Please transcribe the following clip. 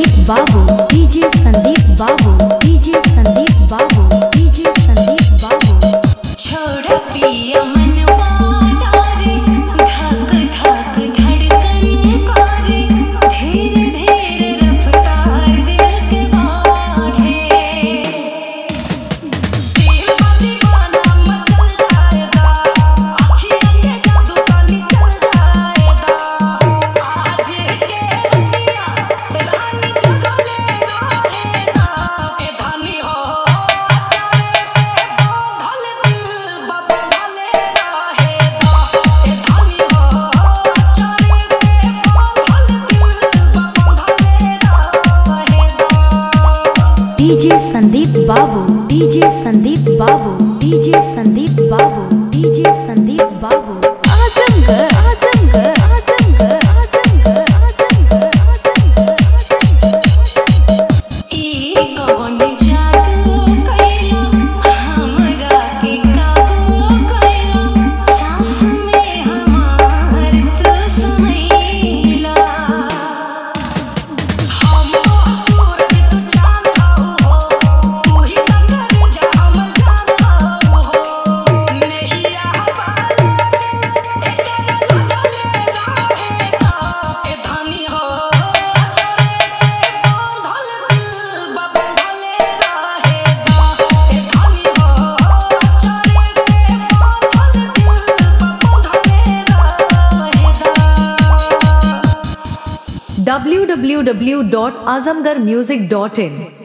संदीप बाबू, डीजे संदीप बाबू, डीजे संदीप बाबू, डीजे संदीप बाबू। छोड़ पिया मनवा डारे, धक धक धड़कन करे, धीरे धीरे रफ्तार दिल के बढ़े। दिल का दीवाना मचल जाएगा, आँखियों के जादू का निकल जाएगा। आज के दुनिया रानी जगा लेगा रहेगा। ए धानी हो भले दिल बाबा भले रहेगा। ए धानी हो चोरी पे भले दिल बाबा भले रहेगा। डीजे संदीप बाबू, डीजे संदीप बाबू, डीजे संदीप बाबू, डीजे संदीप बाबू। आजमगढ़, आजमगढ़, आजमगढ़, आजमगढ़, आजमगढ़, आजमगढ़। ई कौन जादू कइला, हमरा के काबू कइला, सांस में हमार तू समैला। हम सूरज तू चाँद हऊ हो, तू ही त करेजा हमर जान हऊ हो। नैया पार एकर लगले रहेगा। ए धानी हो चोरी पे बांधल दिल बाबा भले रहेगा। ए धानी हो चोरी पे बांधल दिल बाबा भले रहेगा। www.azamgarmusic.in